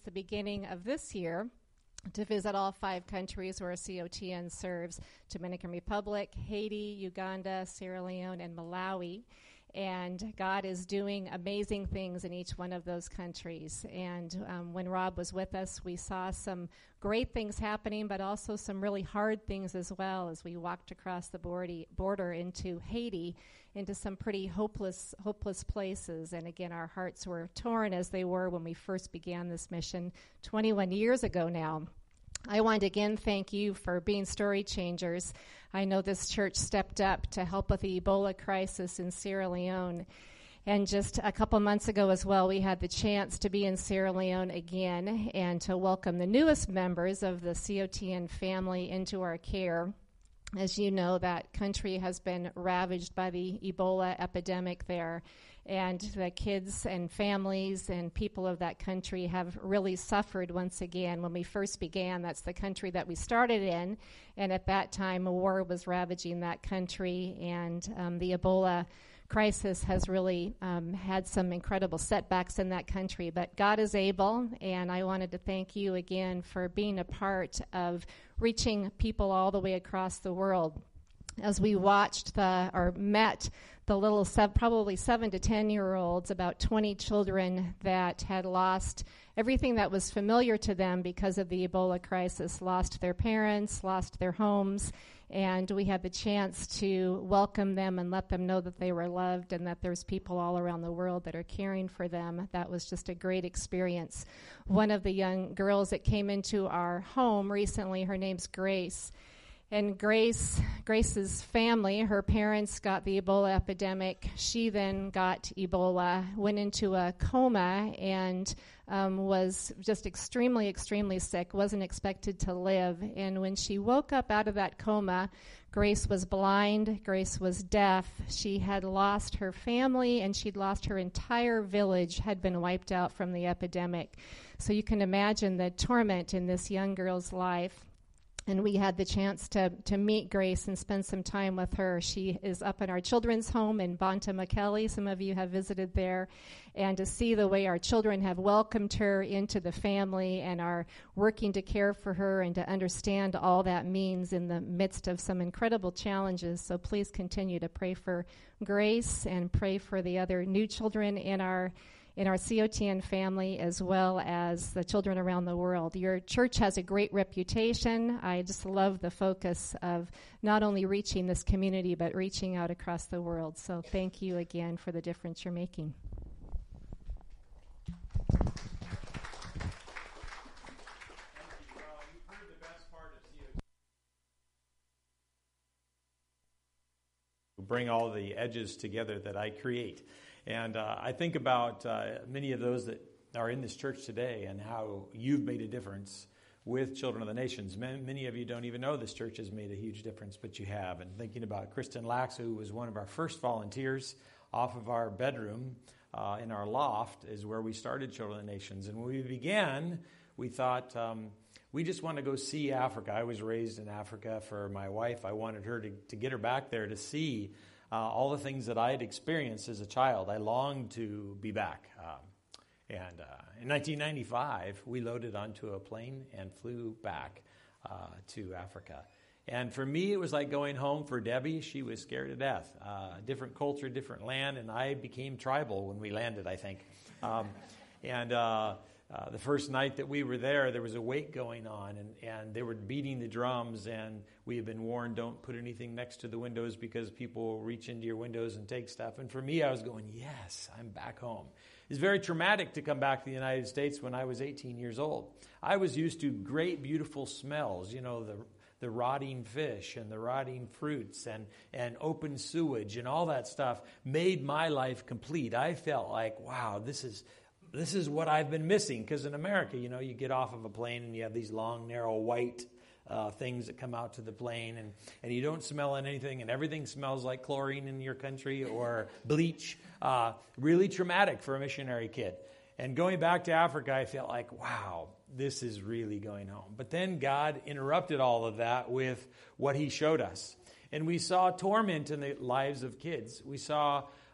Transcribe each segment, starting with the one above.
the beginning of this year to visit all 5 countries where COTN serves: Dominican Republic, Haiti, Uganda, Sierra Leone, and Malawi. And God is doing amazing things in each one of those countries. And when Rob was with us, we saw some great things happening, but also some really hard things as well as we walked across the border into Haiti, into some pretty hopeless places. And again, our hearts were torn as they were when we first began this mission 21 years ago now. I want to again thank you for being story changers. I know this church stepped up to help with the Ebola crisis in Sierra Leone. And just a couple months ago as well, we had the chance to be in Sierra Leone again and to welcome the newest members of the COTN family into our care. As you know, that country has been ravaged by the Ebola epidemic there. And the kids and families and people of that country have really suffered once again. When we first began, that's the country that we started in. And at that time, a war was ravaging that country. And the Ebola crisis has really had some incredible setbacks in that country. But God is able. And I wanted to thank you again for being a part of reaching people all the way across the world. As we watched met the little probably 7 to 10-year-olds, about 20 children that had lost everything that was familiar to them because of the Ebola crisis, lost their parents, lost their homes, and we had the chance to welcome them and let them know that they were loved and that there's people all around the world that are caring for them. That was just a great experience. One of the young girls that came into our home recently, her name's Grace. And Grace's family, her parents got the Ebola epidemic. She then got Ebola, went into a coma, and was just extremely, extremely sick, wasn't expected to live. And when she woke up out of that coma, Grace was blind, Grace was deaf. She had lost her family, and she'd lost her entire village, had been wiped out from the epidemic. So you can imagine the torment in this young girl's life. And we had the chance to meet Grace and spend some time with her. She is up in our children's home in Bonta Makeli. Some of you have visited there. And to see the way our children have welcomed her into the family and are working to care for her and to understand all that means in the midst of some incredible challenges. So please continue to pray for Grace and pray for the other new children in our COTN family, as well as the children around the world. Your church has a great reputation. I just love the focus of not only reaching this community, but reaching out across the world. So thank you again for the difference you're making. You've heard the best part of COTN. Bring all the edges together that I create. And I think about many of those that are in this church today and how you've made a difference with Children of the Nations. Many of you don't even know this church has made a huge difference, but you have. And thinking about Kristen Lax, who was one of our first volunteers off of our bedroom in our loft, is where we started Children of the Nations. And when we began, we thought we just want to go see Africa. I was raised in Africa for my wife. I wanted her to get her back there to see all the things that I had experienced as a child. I longed to be back. In 1995, we loaded onto a plane and flew back to Africa. And for me, it was like going home. For Debbie, she was scared to death. Different culture, different land, and I became tribal when we landed, I think. The first night that we were there was a wake going on, and they were beating the drums, and we had been warned, don't put anything next to the windows because people will reach into your windows and take stuff. And for me, I was going, yes, I'm back home. It's very traumatic to come back to the United States when I was 18 years old. I was used to great, beautiful smells, the rotting fish and the rotting fruits and open sewage and all that stuff made my life complete. I felt like, wow, this is what I've been missing. Because in America, you get off of a plane and you have these long, narrow, white things that come out to the plane, and you don't smell anything, and everything smells like chlorine in your country or bleach. Really traumatic for a missionary kid. And going back to Africa, I felt like, wow, this is really going home. But then God interrupted all of that with what he showed us. And we saw torment in the lives of kids. We saw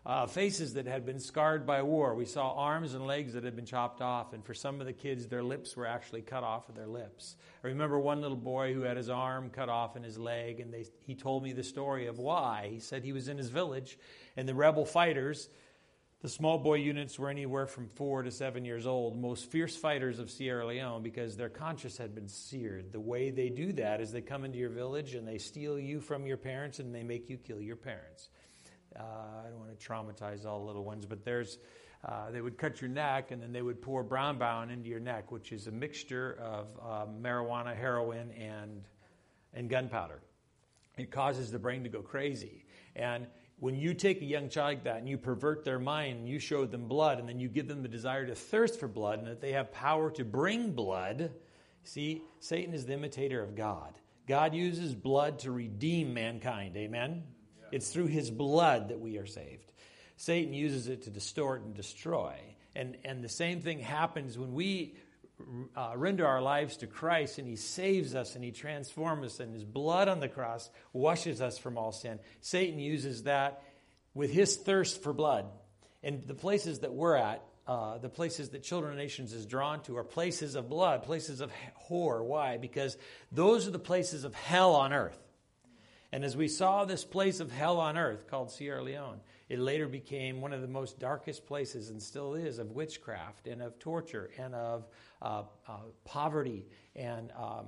faces that had been scarred by war. We saw arms and legs that had been chopped off. And for some of the kids, their lips were actually cut off of their lips. I remember one little boy who had his arm cut off and his leg, and he told me the story of why. He said he was in his village, and the rebel fighters, the small boy units were anywhere from 4 to 7 years old, most fierce fighters of Sierra Leone, because their conscience had been seared. The way they do that is they come into your village and they steal you from your parents and they make you kill your parents. I don't want to traumatize all the little ones, but they would cut your neck and then they would pour brown bond into your neck, which is a mixture of marijuana, heroin, and gunpowder. It causes the brain to go crazy. And when you take a young child like that and you pervert their mind and you show them blood and then you give them the desire to thirst for blood and that they have power to bring blood, see, Satan is the imitator of God. God uses blood to redeem mankind, amen? Yeah. It's through his blood that we are saved. Satan uses it to distort and destroy. And the same thing happens when we render our lives to Christ and he saves us and he transforms us and his blood on the cross washes us from all sin. Satan uses that with his thirst for blood. And the places that we're at, the places that Children of Nations is drawn to are places of blood, places of horror. Why? Because those are the places of hell on earth. And as we saw this place of hell on earth called Sierra Leone, it later became one of the most darkest places, and still is, of witchcraft and of torture and of poverty and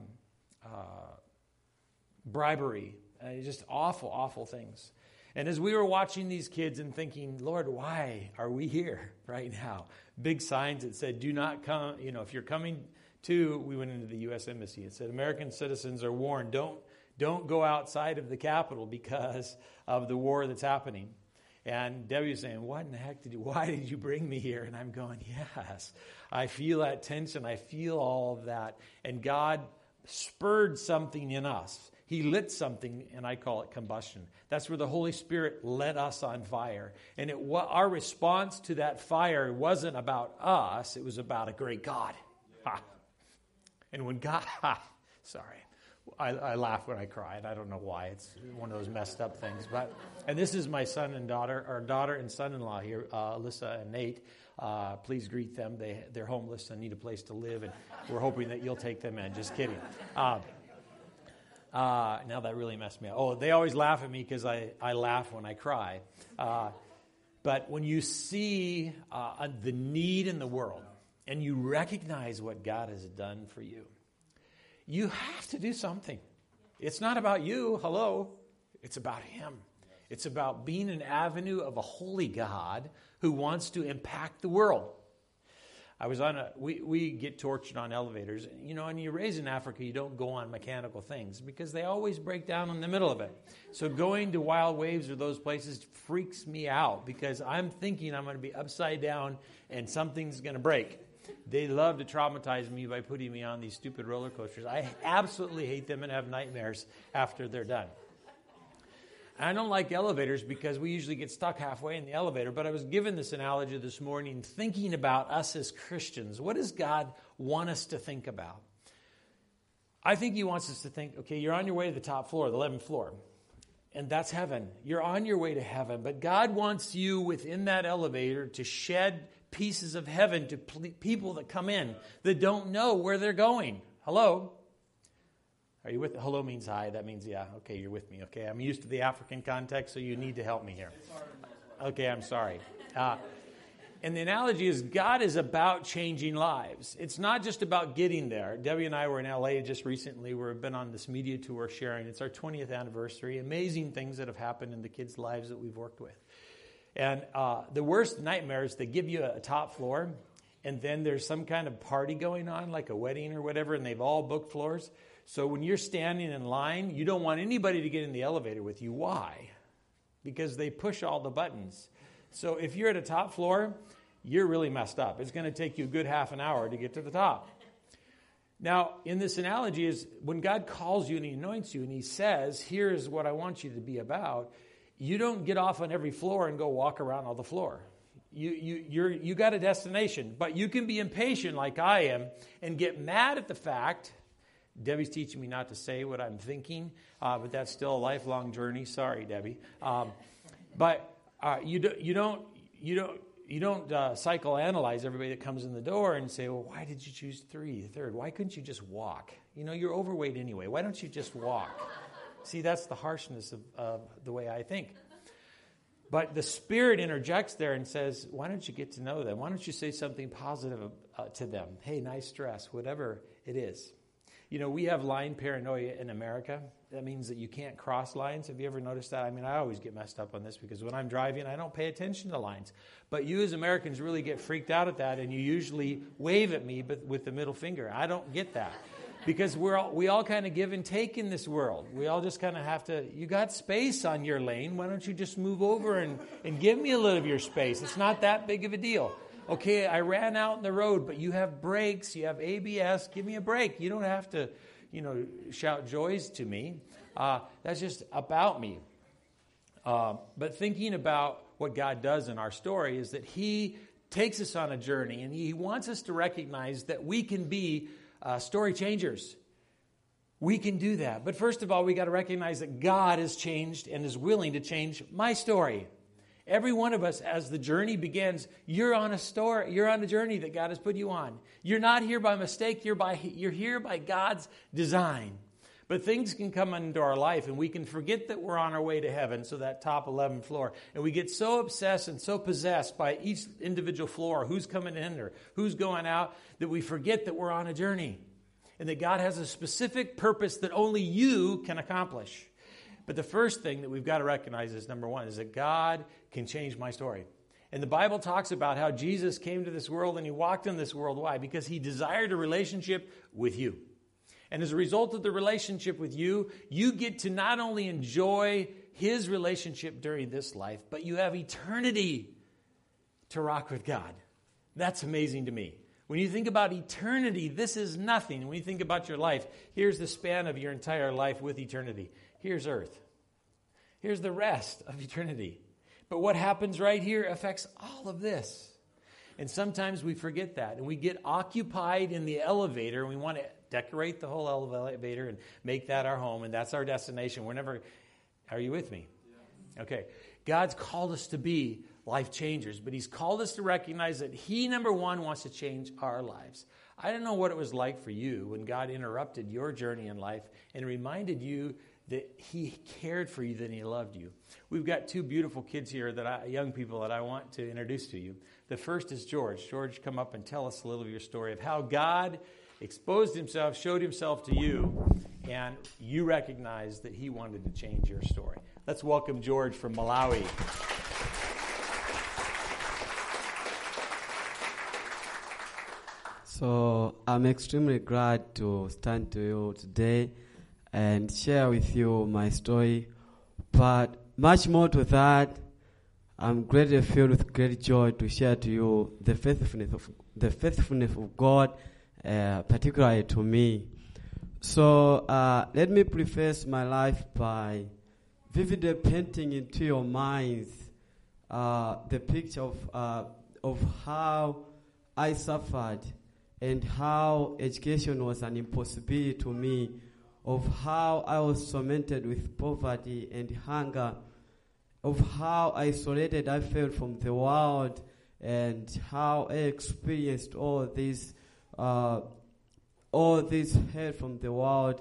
bribery. Just awful, awful things. And as we were watching these kids and thinking, Lord, why are we here right now? Big signs that said, do not come, if you're coming to, we went into the U.S. Embassy. It said, American citizens are warned, don't go outside of the Capitol because of the war that's happening. And Debbie was saying, what in the heck why did you bring me here? And I'm going, yes, I feel that tension. I feel all of that. And God spurred something in us. He lit something, and I call it combustion. That's where the Holy Spirit lit us on fire. And our response to that fire wasn't about us. It was about a great God. Ha. And when God, sorry. I laugh when I cry, and I don't know why. It's one of those messed up things. And this is my son and daughter, or daughter and son-in-law here, Alyssa and Nate. Please greet them. They're homeless and need a place to live, and we're hoping that you'll take them in. Just kidding. Now that really messed me up. Oh, they always laugh at me because I laugh when I cry. But when you see the need in the world, and you recognize what God has done for you, you have to do something. It's not about you, hello. It's about him. It's about being an avenue of a holy God who wants to impact the world. I was we get tortured on elevators. And you raise in Africa, you don't go on mechanical things because they always break down in the middle of it. So going to Wild Waves or those places freaks me out because I'm thinking I'm going to be upside down and something's going to break. They love to traumatize me by putting me on these stupid roller coasters. I absolutely hate them and have nightmares after they're done. I don't like elevators because we usually get stuck halfway in the elevator, but I was given this analogy this morning thinking about us as Christians. What does God want us to think about? I think he wants us to think, okay, you're on your way to the top floor, the 11th floor, and that's heaven. You're on your way to heaven, but God wants you within that elevator to shed pieces of heaven to people that come in that don't know where they're going. Hello? Are you with me? Hello means hi. That means, yeah, okay, you're with me. Okay, I'm used to the African context, so you need to help me here. Okay, I'm sorry. And the analogy is God is about changing lives. It's not just about getting there. Debbie and I were in L.A. just recently. We've been on this media tour sharing. It's our 20th anniversary. Amazing things that have happened in the kids' lives that we've worked with. And the worst nightmare is they give you a top floor, and then there's some kind of party going on, like a wedding or whatever, and they've all booked floors. So when you're standing in line, you don't want anybody to get in the elevator with you. Why? Because they push all the buttons. So if you're at a top floor, you're really messed up. It's going to take you a good half an hour to get to the top. Now, in this analogy is when God calls you and he anoints you and he says, here's what I want you to be about, you don't get off on every floor and go walk around all the floor. You got a destination, but you can be impatient like I am and get mad at the fact. Debbie's teaching me not to say what I'm thinking, but that's still a lifelong journey. Sorry, Debbie. But You don't psychoanalyze everybody that comes in the door and say, well, why did you choose 3, the third? Why couldn't you just walk? You're overweight anyway. Why don't you just walk? See, that's the harshness of the way I think. But the Spirit interjects there and says, why don't you get to know them? Why don't you say something positive to them? Hey, nice dress, whatever it is. We have line paranoia in America. That means that you can't cross lines. Have you ever noticed that? I always get messed up on this because when I'm driving, I don't pay attention to lines. But you as Americans really get freaked out at that, and you usually wave at me but with the middle finger. I don't get that because we all kind of give and take in this world. We all just kind of have to, you got space on your lane. Why don't you just move over and give me a little of your space? It's not that big of a deal. Okay, I ran out in the road, but you have brakes, you have ABS. Give me a break. You don't have to, shout joys to me. That's just about me. But thinking about what God does in our story is that He takes us on a journey, and He wants us to recognize that we can be story changers. We can do that. But first of all, we got to recognize that God has changed and is willing to change my story. Every one of us, as the journey begins, you're on a journey that God has put you on. You're not here by mistake. You're here by God's design. But things can come into our life, and we can forget that we're on our way to heaven, so that top 11th floor. And we get so obsessed and so possessed by each individual floor, who's coming in or who's going out, that we forget that we're on a journey. And that God has a specific purpose that only you can accomplish. But the first thing that we've got to recognize is, number one, is that God can change my story. And the Bible talks about how Jesus came to this world and He walked in this world. Why? Because He desired a relationship with you. And as a result of the relationship with you, you get to not only enjoy His relationship during this life, but you have eternity to rock with God. That's amazing to me. When you think about eternity, this is nothing. When you think about your life, here's the span of your entire life with eternity. Here's earth. Here's the rest of eternity. But what happens right here affects all of this. And sometimes we forget that. And we get occupied in the elevator. And we want to decorate the whole elevator and make that our home. And that's our destination. Are you with me? Yeah. Okay. God's called us to be life changers. But He's called us to recognize that He, number one, wants to change our lives. I don't know what it was like for you when God interrupted your journey in life and reminded you that He cared for you, that He loved you. We've got 2 beautiful kids here, young people that I want to introduce to you. The first is George. George, come up and tell us a little of your story of how God exposed Himself, showed Himself to you, and you recognized that He wanted to change your story. Let's welcome George from Malawi. So I'm extremely glad to stand to you today and share with you my story. But much more to that, I'm greatly filled with great joy to share to you the faithfulness of God, particularly to me. So let me preface my life by vividly painting into your minds the picture of how I suffered and how education was an impossibility to me, of how I was tormented with poverty and hunger, of how isolated I felt from the world, and how I experienced all this hurt from the world.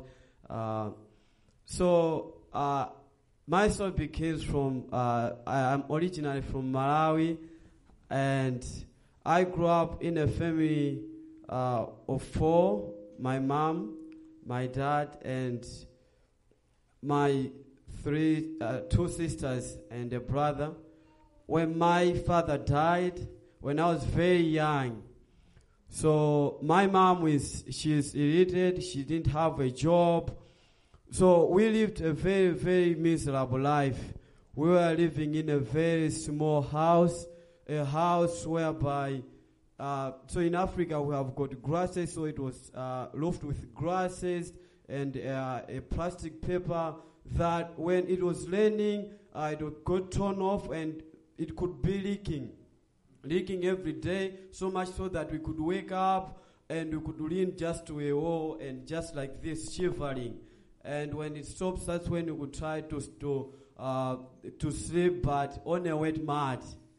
So my story begins from, I'm originally from Malawi, and I grew up in a family of 4, my mom, my dad, and my 2 sisters and a brother. When my father died, when I was very young, so my mom she's illiterate, she didn't have a job. So we lived a very, very miserable life. We were living in a very small house, a house whereby so in Africa we have got grasses, so it was roofed with grasses and a plastic paper that when it was raining, it got torn off and it could be leaking every day, so much so that we could wake up and we could lean just to a wall and just like this, shivering. And when it stops, that's when we would try to to sleep, but on a wet mat.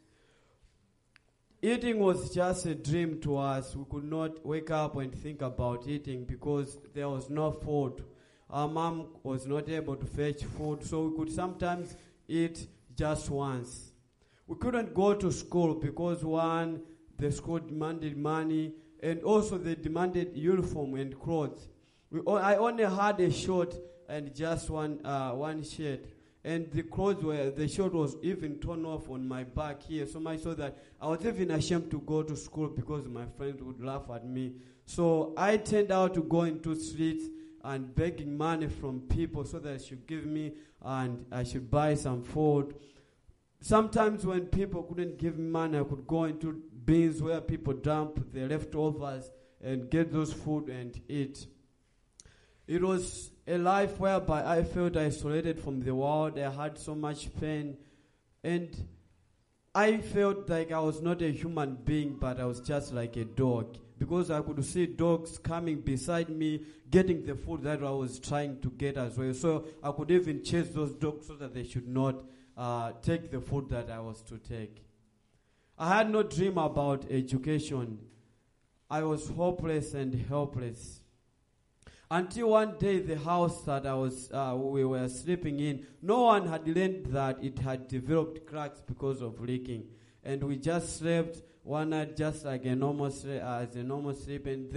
Eating was just a dream to us. We could not wake up and think about eating because there was no food. Our mom was not able to fetch food, so we could sometimes eat just once. We couldn't go to school because one, the school demanded money, and also they demanded uniform and clothes. I only had a shirt and just one shirt. And the shirt was even torn off on my back here, so much so that I was even ashamed to go to school because my friends would laugh at me. So I turned out to go into streets and begging money from people so that they should give me and I should buy some food. Sometimes when people couldn't give me money, I could go into bins where people dump their leftovers and get those food and eat. It was a life whereby I felt isolated from the world. I had so much pain. And I felt like I was not a human being, but I was just like a dog. Because I could see dogs coming beside me, getting the food that I was trying to get as well. So I could even chase those dogs so that they should not take the food that I was to take. I had no dream about education. I was hopeless and helpless. Until one day, the house that we were sleeping in, no one had learned that it had developed cracks because of leaking, and we just slept one night just like a normal sleep, and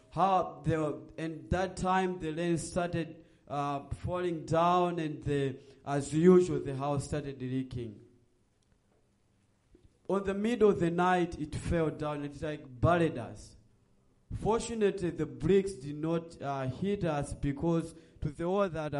that time the rain started falling down, and as usual, the house started leaking. On the middle of the night, it fell down. It like buried us. Fortunately, the bricks did not hit us because to the wall that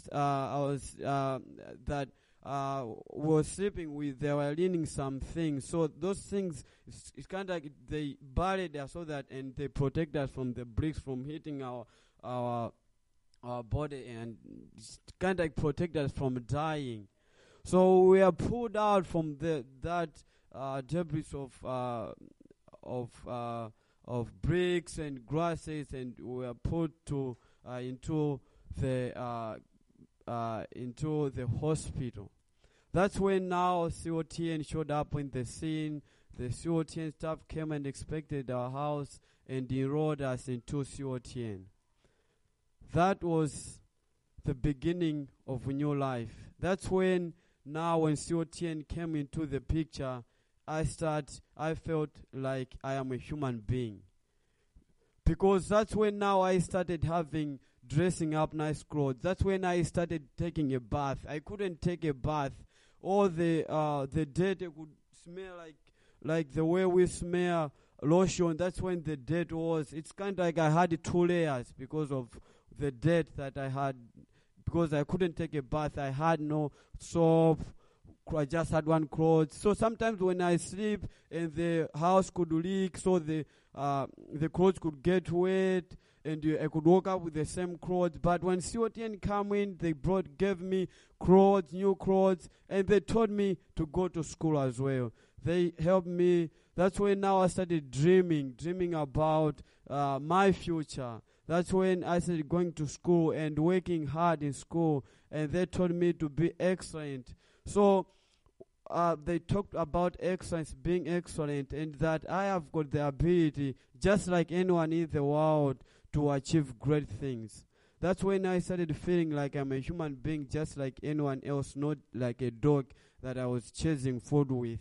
we were sleeping with, they were leaning some things. So those things, it's kind of like they buried us so that, and they protect us from the bricks from hitting our body, and kind of like protect us from dying. So we are pulled out from that debris of bricks and grasses, and we were put into the hospital. That's when now COTN showed up in the scene. The COTN staff came and inspected our house and enrolled us into COTN. That was the beginning of a new life. That's when COTN came into the picture, I felt like I am a human being. Because that's when now I started dressing up nice clothes. That's when I started taking a bath. I couldn't take a bath. All the dirt could smell like the way we smell lotion. That's when the dirt was. It's kind of like I had 2 layers because of the dirt that I had. Because I couldn't take a bath. I had no soap. I just had one clothes. So sometimes when I sleep and the house could leak, so the clothes could get wet, and I could wake up with the same clothes. But when COTN came in, they gave me new clothes, and they told me to go to school as well. They helped me. That's when now I started dreaming about my future. That's when I started going to school and working hard in school, and they told me to be excellent. So they talked about excellence, being excellent, and that I have got the ability, just like anyone in the world, to achieve great things. That's when I started feeling like I'm a human being, just like anyone else, not like a dog that I was chasing food with.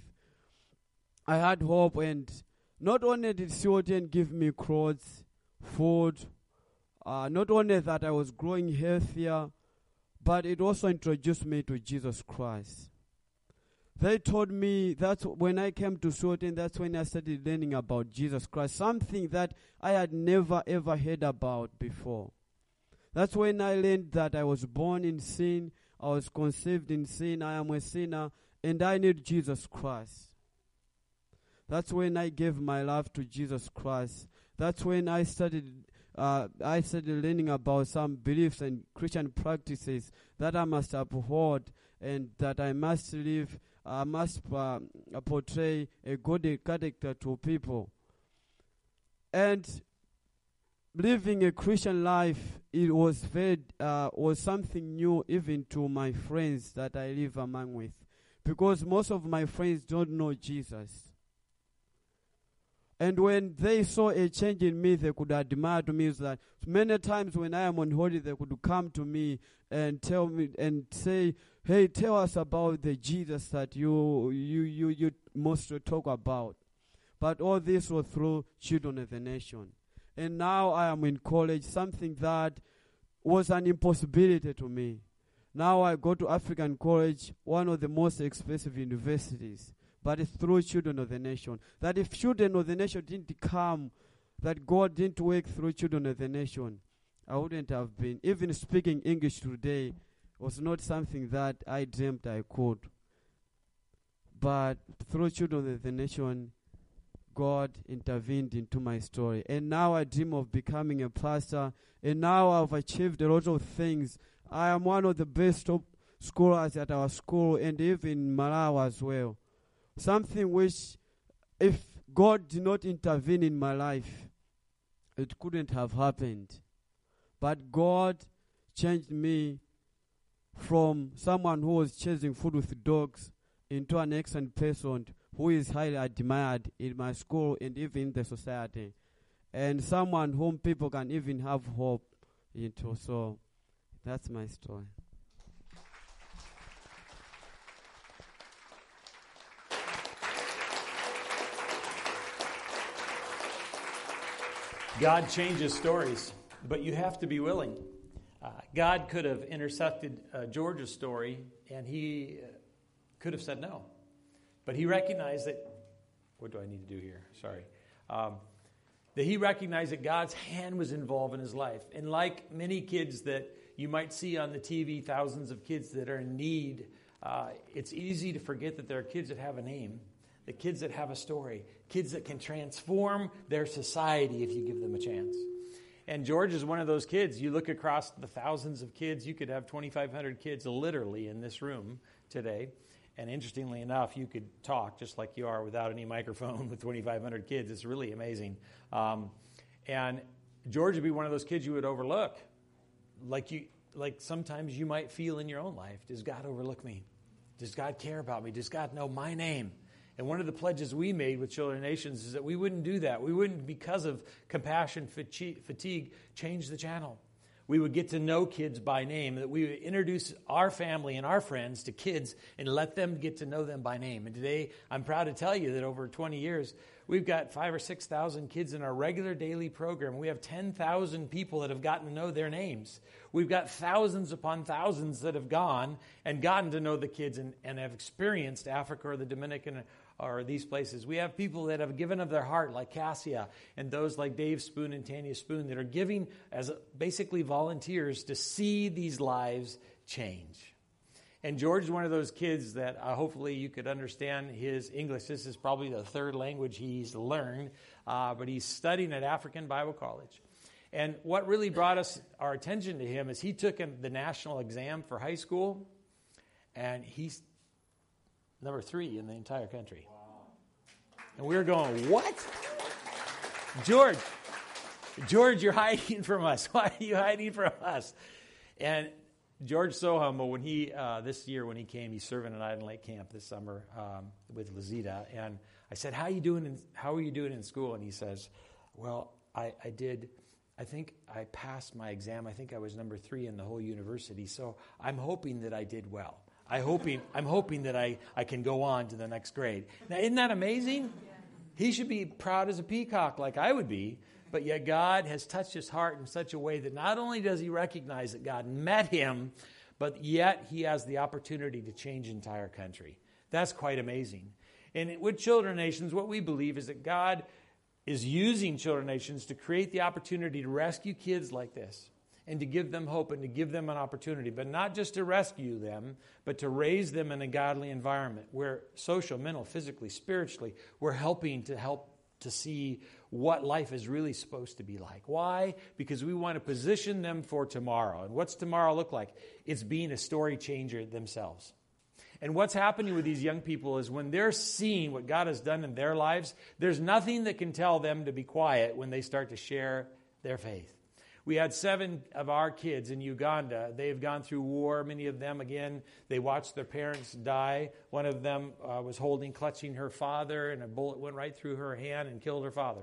I had hope, and not only did COTN give me clothes, food, not only that I was growing healthier, but it also introduced me to Jesus Christ. They told me, that's when I came to COTN, that's when I started learning about Jesus Christ, something that I had never ever heard about before. That's when I learned that I was born in sin, I was conceived in sin, I am a sinner, and I need Jesus Christ. That's when I gave my life to Jesus Christ. That's when I started learning about some beliefs and Christian practices that I must uphold, and that I must live. I must portray a good character to people. And living a Christian life it was was something new even to my friends that I live among with, because most of my friends don't know Jesus. And when they saw a change in me, they could admire to me. Is that many times when I am on holiday, they could come to me and tell me and say, "Hey, tell us about the Jesus that you most talk about." But all this was through Children of the Nation. And now I am in college, something that was an impossibility to me. Now I go to African College, one of the most expensive universities. But it's through Children of the Nation. That if Children of the Nation didn't come, that God didn't work through Children of the Nation, I wouldn't have been. Even speaking English today was not something that I dreamt I could. But through Children of the Nation, God intervened into my story. And now I dream of becoming a pastor. And now I've achieved a lot of things. I am one of the best top scholars at our school and even Malawi as well. Something which, if God did not intervene in my life, it couldn't have happened. But God changed me from someone who was chasing food with dogs into an excellent person who is highly admired in my school and even in the society. And someone whom people can even have hope into. So that's my story. God changes stories, but you have to be willing. God could have intersected George's story, and he could have said no. But he recognized that, what do I need to do here? Sorry. That he recognized that God's hand was involved in his life. And like many kids that you might see on the TV, thousands of kids that are in need, it's easy to forget that there are kids that have a name, the kids that have a story, kids that can transform their society if you give them a chance. And George is one of those kids. You look across the thousands of kids, you could have 2,500 kids literally in this room today. And interestingly enough, you could talk just like you are without any microphone with 2,500 kids. It's really amazing. And George would be one of those kids you would overlook. Like sometimes you might feel in your own life, does God overlook me? Does God care about me? Does God know my name? And one of the pledges we made with Children of Nations is that we wouldn't do that. We wouldn't, because of compassion fatigue, change the channel. We would get to know kids by name, that we would introduce our family and our friends to kids and let them get to know them by name. And today, I'm proud to tell you that over 20 years, we've got 5,000 or 6,000 kids in our regular daily program. We have 10,000 people that have gotten to know their names. We've got thousands upon thousands that have gone and gotten to know the kids and have experienced Africa or the Dominican or these places. We have people that have given of their heart, like Cassia, and those like Dave Spoon and Tanya Spoon, that are giving as basically volunteers to see these lives change. And George is one of those kids that hopefully you could understand his English. This is probably the third language he's learned, but he's studying at African Bible College. And what really brought our attention to him is he took the national exam for high school, and he's number 3 in the entire country. Wow. And we were going, what? George, you're hiding from us. Why are you hiding from us? And George's so humble. When he this year when he came, he's serving at Iden Lake Camp this summer with Lazita. And I said, how are you doing in school? And he says, well, I think I passed my exam. I think I was number 3 in the whole university. So I'm hoping that I did well. I'm hoping that I can go on to the next grade. Now, isn't that amazing? He should be proud as a peacock like I would be, but yet God has touched his heart in such a way that not only does he recognize that God met him, but yet he has the opportunity to change an entire country. That's quite amazing. And with Children of Nations, what we believe is that God is using Children of Nations to create the opportunity to rescue kids like this, and to give them hope and to give them an opportunity, but not just to rescue them, but to raise them in a godly environment where social, mental, physically, spiritually, we're helping to see what life is really supposed to be like. Why? Because we want to position them for tomorrow. And what's tomorrow look like? It's being a story changer themselves. And what's happening with these young people is when they're seeing what God has done in their lives, there's nothing that can tell them to be quiet when they start to share their faith. We had 7 of our kids in Uganda. They've gone through war, many of them, again. They watched their parents die. One of them was clutching her father, and a bullet went right through her hand and killed her father.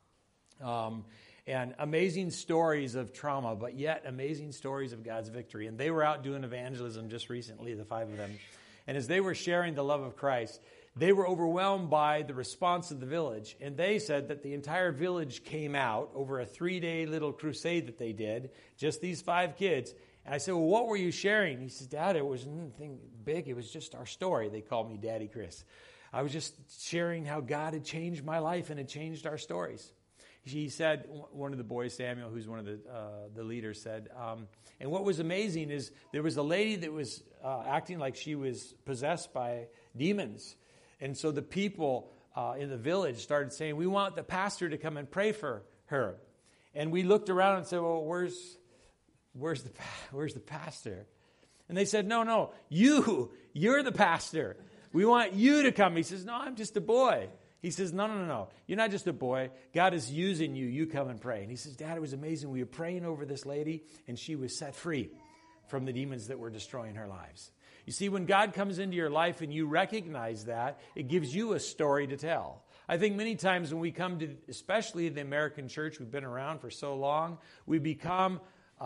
And amazing stories of trauma, but yet amazing stories of God's victory. And they were out doing evangelism just recently, the 5 of them. And as they were sharing the love of Christ, they were overwhelmed by the response of the village. And they said that the entire village came out over a 3-day little crusade that they did, just these 5 kids. And I said, well, what were you sharing? He says, Dad, it was nothing big. It was just our story. They called me Daddy Chris. I was just sharing how God had changed my life and had changed our stories. He said, one of the boys, Samuel, who's one of the leaders, said, and what was amazing is there was a lady that was acting like she was possessed by demons. And so the people in the village started saying, we want the pastor to come and pray for her. And we looked around and said, well, where's the pastor? And they said, no, you're the pastor. We want you to come. He says, no, I'm just a boy. He says, no. You're not just a boy. God is using you. You come and pray. And he says, Dad, it was amazing. We were praying over this lady, and she was set free from the demons that were destroying her lives. You see, when God comes into your life and you recognize that, it gives you a story to tell. I think many times when we come to, especially the American church, we've been around for so long, we become...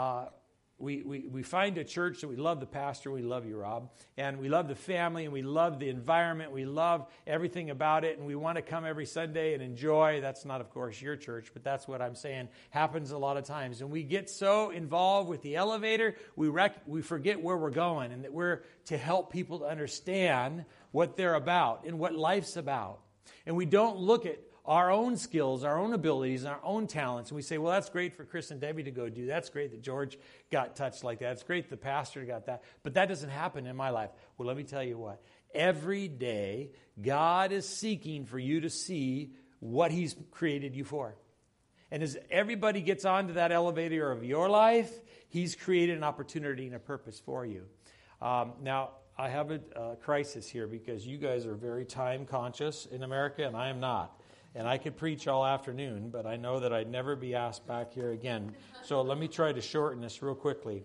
We find a church that we love the pastor, we love you, Rob, and we love the family, and we love the environment, we love everything about it, and we want to come every Sunday and enjoy. That's not, of course, your church, but that's what I'm saying happens a lot of times. And we get so involved with the elevator, we forget where we're going, and that we're to help people to understand what they're about and what life's about. And we don't look at our own skills, our own abilities, and our own talents. And we say, well, that's great for Chris and Debbie to go do. That's great that George got touched like that. It's great the pastor got that. But that doesn't happen in my life. Well, let me tell you what. Every day, God is seeking for you to see what He's created you for. And as everybody gets onto that elevator of your life, He's created an opportunity and a purpose for you. Now, I have a crisis here because you guys are very time conscious in America, and I am not. And I could preach all afternoon, but I know that I'd never be asked back here again. So let me try to shorten this real quickly.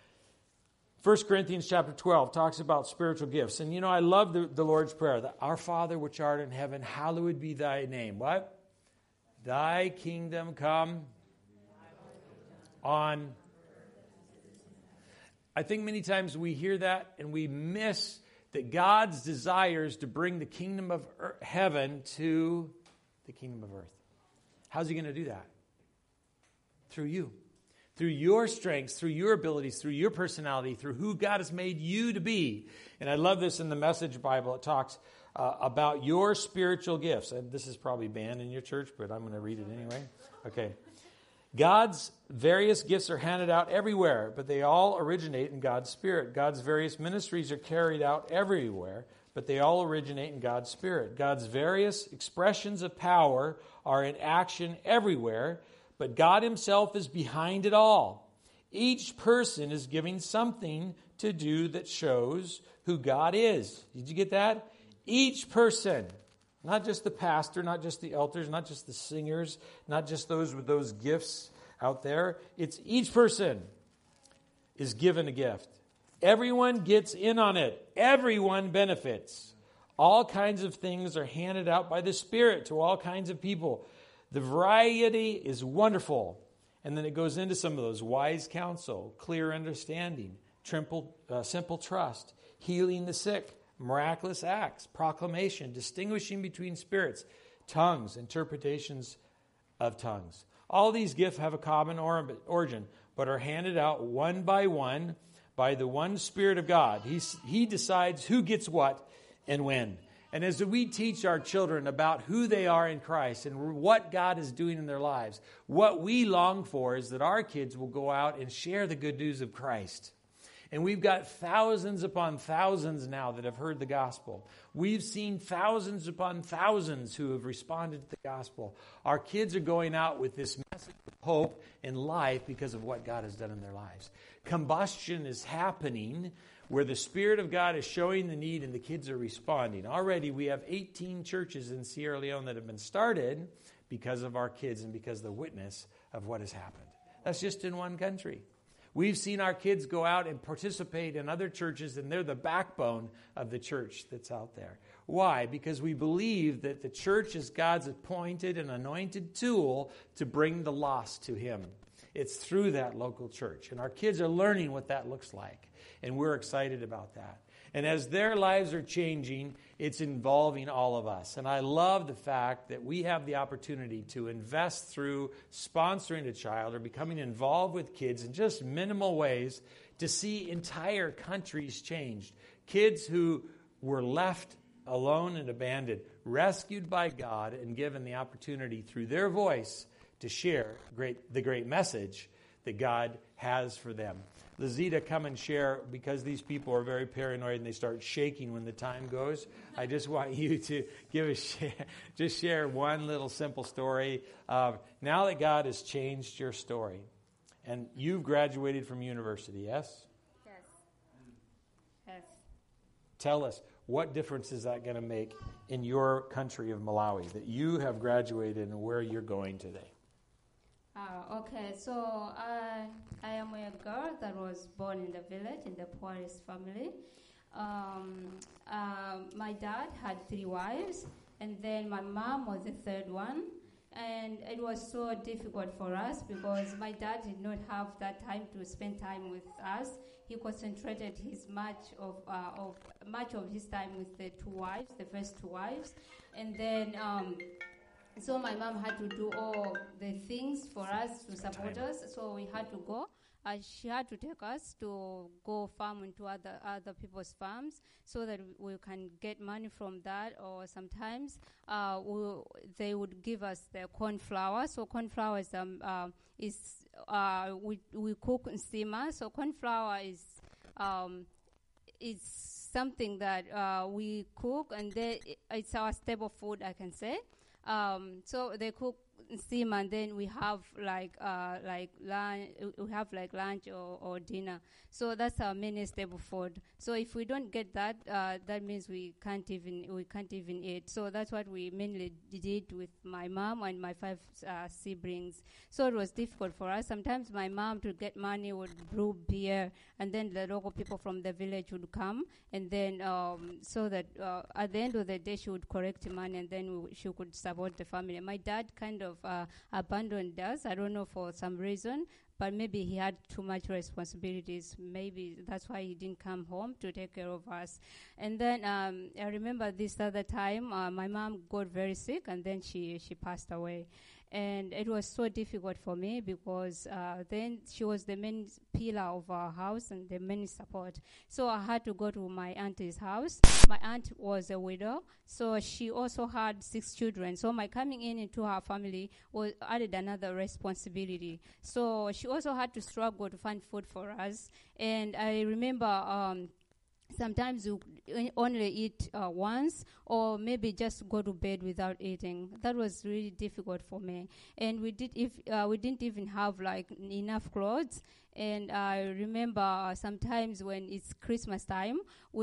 1 Corinthians chapter 12 talks about spiritual gifts. And, I love the Lord's Prayer. That Our Father which art in heaven, hallowed be thy name. What? Thy kingdom come on. I think many times we hear that and we miss that God's desire is to bring the kingdom of heaven to the kingdom of earth. How's He going to do that? Through you. Through your strengths, through your abilities, through your personality, through who God has made you to be. And I love this in the Message Bible. It talks about your spiritual gifts. And this is probably banned in your church, but I'm going to read it anyway. Okay. God's various gifts are handed out everywhere, but they all originate in God's Spirit. God's various ministries are carried out everywhere, but they all originate in God's Spirit. God's various expressions of power are in action everywhere, but God Himself is behind it all. Each person is giving something to do that shows who God is. Did you get that? Each person, not just the pastor, not just the elders, not just the singers, not just those with those gifts out there. It's each person is given a gift. Everyone gets in on it. Everyone benefits. All kinds of things are handed out by the Spirit to all kinds of people. The variety is wonderful. And then it goes into some of those: wise counsel, clear understanding, simple trust, healing the sick, miraculous acts, proclamation, distinguishing between spirits, tongues, interpretations of tongues. All these gifts have a common origin, but are handed out one by one by the one Spirit of God. He decides who gets what and when. And as we teach our children about who they are in Christ and what God is doing in their lives, what we long for is that our kids will go out and share the good news of Christ. And we've got thousands upon thousands now that have heard the gospel. We've seen thousands upon thousands who have responded to the gospel. Our kids are going out with this message of hope and life because of what God has done in their lives. Combustion is happening where the Spirit of God is showing the need and the kids are responding. Already we have 18 churches in Sierra Leone that have been started because of our kids and because of the witness of what has happened. That's just in one country. We've seen our kids go out and participate in other churches, and they're the backbone of the church that's out there. Why? Because we believe that the church is God's appointed and anointed tool to bring the lost to Him. It's through that local church. And our kids are learning what that looks like. And we're excited about that. And as their lives are changing, it's involving all of us. And I love the fact that we have the opportunity to invest through sponsoring a child or becoming involved with kids in just minimal ways to see entire countries changed. Kids who were left alone and abandoned, rescued by God and given the opportunity through their voice to share the great message that God has for them. Lazita, come and share, because these people are very paranoid and they start shaking when the time goes. I just want you to just share one little simple story of now that God has changed your story. And you've graduated from university, yes? Yes. Yes. Tell us, what difference is that going to make in your country of Malawi, that you have graduated and where you're going today? Okay, so I am a girl that was born in the village, in the poorest family. My dad had 3 wives, and then my mom was the third one. And it was so difficult for us because my dad did not have that time to spend time with us. He concentrated much of his time with the first two wives, and then. So my mom had to do all the things for us to support us. So we had to go. She had to take us to go farm into other people's farms so that we can get money from that. Or sometimes they would give us the corn flour. So corn flour is we cook in steamer. So corn flour is something that we cook, and it's our staple food, I can say. So they cook steam, and then we have like lunch. We have like lunch or dinner. So that's our main staple food. So if we don't get that, that means we can't even eat. So that's what we mainly did with my mom and my 5 siblings. So it was difficult for us. Sometimes my mom, to get money, would brew beer, and then the local people from the village would come, and then so that at the end of the day she would collect money, and then she could support the family. My dad kind of abandoned us. I don't know, for some reason, but maybe he had too much responsibilities. Maybe that's why he didn't come home to take care of us. And then I remember this other time, my mom got very sick, and then she passed away. And it was so difficult for me because then she was the main pillar of our house and the main support. So I had to go to my auntie's house. My aunt was a widow, so she also had 6 children. So my coming into her family added another responsibility. So she also had to struggle to find food for us. And I remember sometimes you only eat once, or maybe just go to bed without eating. That was really difficult for me. And we didn't even have like enough clothes. And I remember sometimes when it's Christmas time,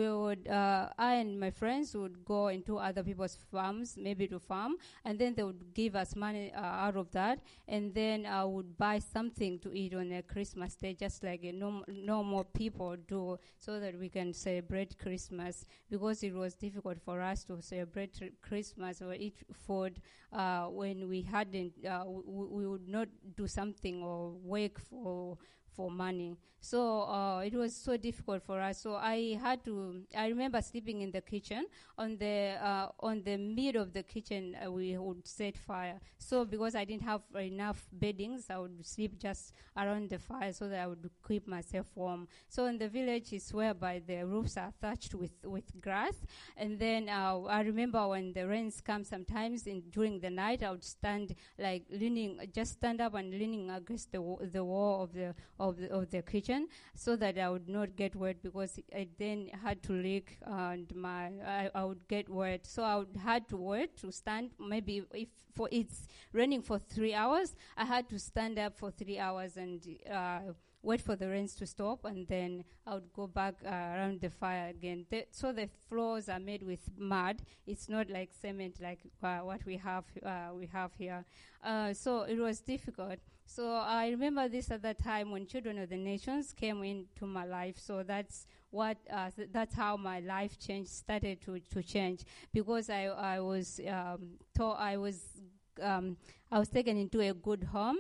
I and my friends would go into other people's farms, maybe to farm, and then they would give us money out of that, and then I would buy something to eat on a Christmas day, just like normal people do, so that we can celebrate Christmas, because it was difficult for us to celebrate Christmas or eat food when we hadn't, we would not do something or work for money. So it was so difficult for us. So I remember sleeping in the kitchen. On the middle of the kitchen, we would set fire. So because I didn't have enough beddings, I would sleep just around the fire so that I would keep myself warm. So in the village, it's whereby the roofs are thatched with grass. And then I remember when the rains come sometimes during the night, I would stand up and leaning against the wall of the kitchen, so that I would not get wet, because I then had to leak and I would get wet. So I would had to stand. Maybe if it's raining for 3 hours, I had to stand up for 3 hours and wait for the rains to stop, and then I would go back around the fire again. So the floors are made with mud. It's not like cement like what we have here. So it was difficult. So I remember this at that time when Children of the Nations came into my life. So that's that's how my life started to change, because I was taken into a good home.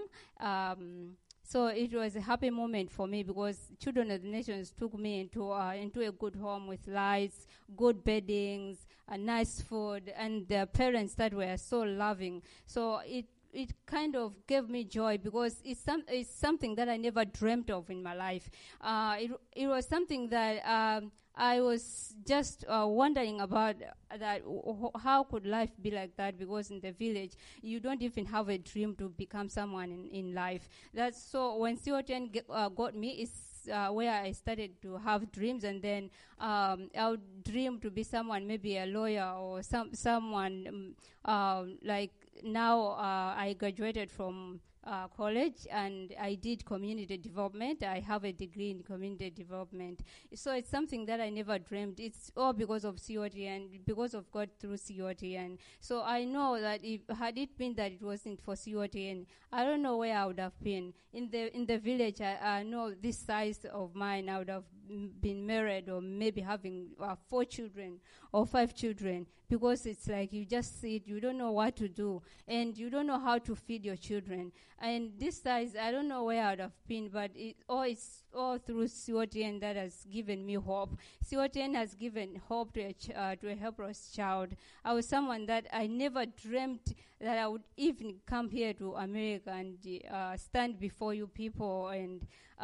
So it was a happy moment for me, because Children of the Nations took me into a good home with lights, good beddings, nice food, and the parents that were so loving. So it kind of gave me joy, because it's something that I never dreamt of in my life. It was something that I was just wondering about, that how could life be like that? Because in the village, you don't even have a dream to become someone in life. That's so when COTN got me, it's where I started to have dreams, and then I would dream to be someone, maybe a lawyer or someone like now. I graduated from college, and I did community development. I have a degree in community development. So it's something that I never dreamed. It's all because of COTN, because of God through COTN. So I know that had it been that it wasn't for COTN, I don't know where I would have been. In the village, I know this size of mine, I would have been married, or maybe having 4 children or 5 children, because it's like you just see it, you don't know what to do, and you don't know how to feed your children. And this size, I don't know where I would have been, but it's all through COTN that has given me hope. COTN has given hope to a helpless child. I was someone that I never dreamt that I would even come here to America and stand before you people and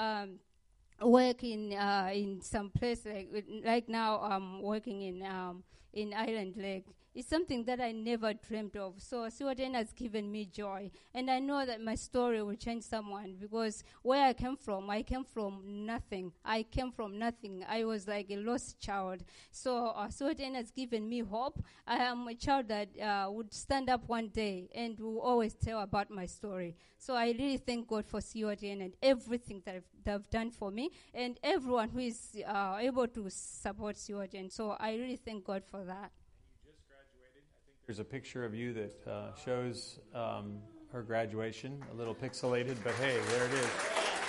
work in some place like now I'm working in Island Lake. It's something that I never dreamt of. So COTN has given me joy, and I know that my story will change someone, because where I came from nothing. I came from nothing. I was like a lost child. So COTN has given me hope. I am a child that would stand up one day and will always tell about my story. So I really thank God for COTN and everything that they've done for me, and everyone who is able to support COTN. So I really thank God for that. There's a picture of you that shows her graduation, a little pixelated, but hey, there it is.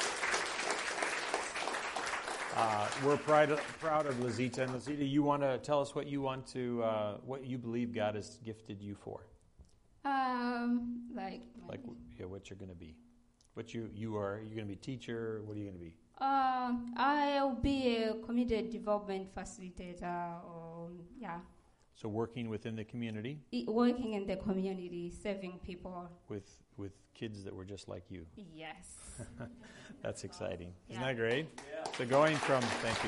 We're proud of Lazita. And Lazita, you want to tell us what you believe God has gifted you for? What you're going to be. What you are. You're going to be a teacher. What are you going to be? I'll be a community development facilitator. So working within the community? Working in the community, serving people. With kids that were just like you? Yes. That's exciting. Isn't that great? Yeah. So going from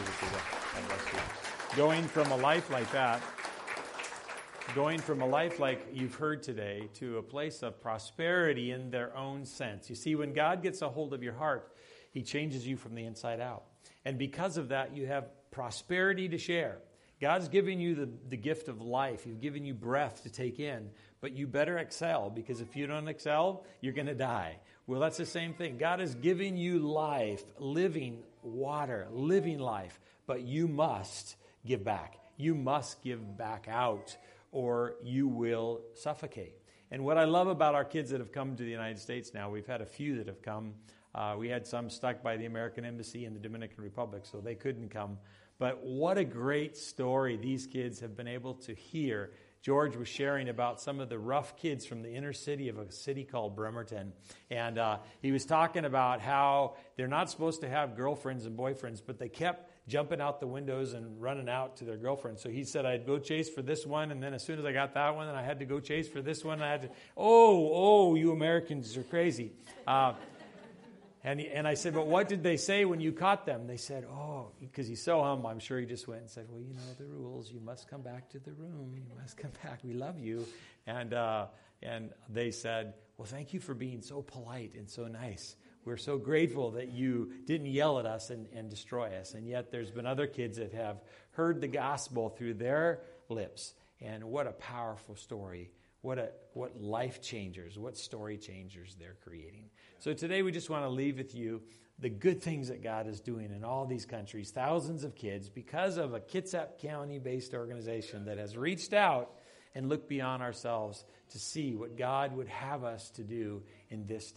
a life like that, going from a life like you've heard today to a place of prosperity in their own sense. You see, when God gets a hold of your heart, He changes you from the inside out. And because of that, you have prosperity to share. God's given you the gift of life. He's given you breath to take in. But you better excel, because if you don't excel, you're going to die. Well, that's the same thing. God is giving you life, living water, living life. But you must give back. You must give back out, or you will suffocate. And what I love about our kids that have come to the United States now, we've had a few that have come. We had some stuck by the American Embassy in the Dominican Republic, so they couldn't come. But what a great story these kids have been able to hear. George was sharing about some of the rough kids from the inner city of a city called Bremerton. And he was talking about how they're not supposed to have girlfriends and boyfriends, but they kept jumping out the windows and running out to their girlfriends. So he said, I'd go chase for this one, and then as soon as I got that one, then I had to go chase for this one. I had to, you Americans are crazy. And I said, but what did they say when you caught them? They said, because he's so humble, I'm sure he just went and said, well, you know the rules. You must come back to the room. You must come back. We love you. And they said, well, thank you for being so polite and so nice. We're so grateful that you didn't yell at us and destroy us. And yet there's been other kids that have heard the gospel through their lips. And what a powerful story. What life changers, what story changers they're creating. So today we just want to leave with you the good things that God is doing in all these countries. Thousands of kids, because of a Kitsap County-based organization that has reached out and looked beyond ourselves to see what God would have us to do in this day.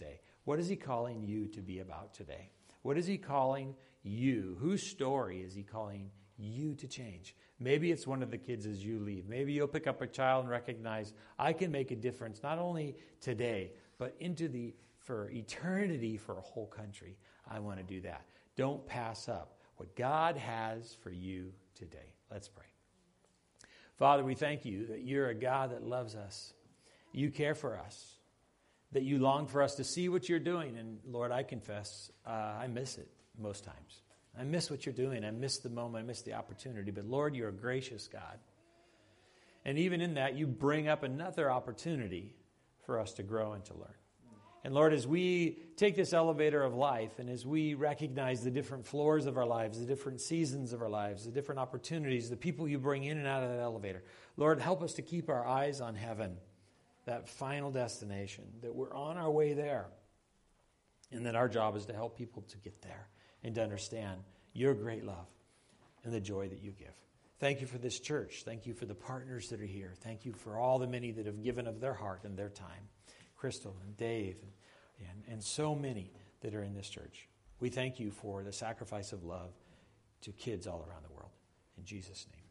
What is he calling you to be about today? What is he calling you? Whose story is he calling you to change? Maybe it's one of the kids as you leave. Maybe you'll pick up a child and recognize, I can make a difference, not only today, but for eternity, for a whole country. I want to do that. Don't pass up what God has for you today. Let's pray. Father, we thank you that you're a God that loves us. You care for us, that you long for us to see what you're doing. And Lord, I confess, I miss it most times. I miss what you're doing. I miss the moment. I miss the opportunity. But Lord, you're a gracious God. And even in that, you bring up another opportunity for us to grow and to learn. And Lord, as we take this elevator of life and as we recognize the different floors of our lives, the different seasons of our lives, the different opportunities, the people you bring in and out of that elevator, Lord, help us to keep our eyes on heaven, that final destination, that we're on our way there, and that our job is to help people to get there and to understand your great love and the joy that you give. Thank you for this church. Thank you for the partners that are here. Thank you for all the many that have given of their heart and their time. Crystal and Dave and so many that are in this church. We thank you for the sacrifice of love to kids all around the world. In Jesus' name.